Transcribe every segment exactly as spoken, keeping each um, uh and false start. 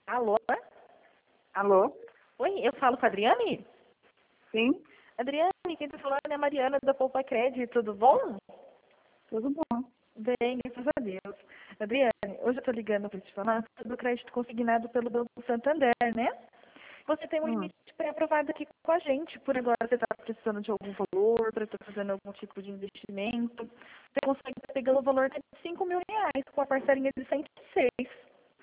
Alô? Alô? Oi, eu falo com a Adriane? Sim? Adriane, quem tá falando é a Mariana da Poupa Crédito, tudo bom? Tudo bom. Bem, graças a Deus. Adriane, hoje eu tô ligando para te falar sobre o crédito consignado pelo Banco Santander, né? Você tem um Hum. limite pré-aprovado aqui com a gente. Por agora você está precisando de algum valor, para estar fazendo algum tipo de investimento. Você consegue pegar o valor de cinco mil reais com a parcelinha de cento e seis.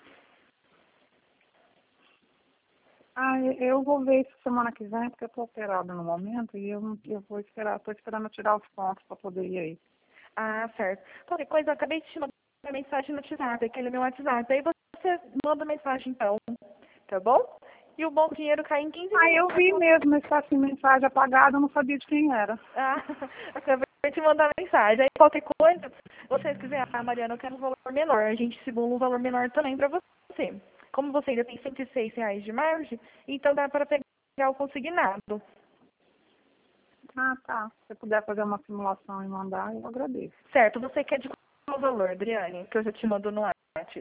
Ah, eu eu vou ver isso semana que vem, porque eu estou operada no momento e eu, não- eu vou esperar, estou esperando eu tirar os pontos para poder ir aí. Ah, certo. Qualquer coisa, eu acabei de te mandar uma mensagem no WhatsApp, aquele meu WhatsApp. Aí você manda mensagem então, tá bom? E o bom dinheiro cai em quinze Ah, eu vi minutos. mesmo, mas está assim, mensagem apagada, eu não sabia de quem era. Ah, acabei de te mandar mensagem. Aí qualquer coisa, se vocês quiserem, ah, Mariana, eu quero um valor menor. A gente simula um valor menor também para você. Como você ainda tem cento e seis reais de margem, então dá para pegar o consignado. Ah, tá. Se você puder fazer uma simulação e mandar, eu agradeço. Certo, você quer de qual valor, Adriane? Que eu já te mando no WhatsApp.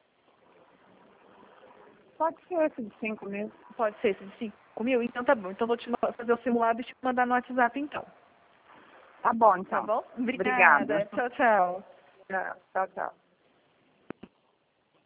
Pode ser esse de cinco mesmo. Pode ser esse de cinco mil? Então tá bom. Então vou te ma- fazer o simulado e te mandar no WhatsApp então. Tá bom, Tá então. bom? Obrigada. Obrigada. Tchau, tchau. Tchau, tchau.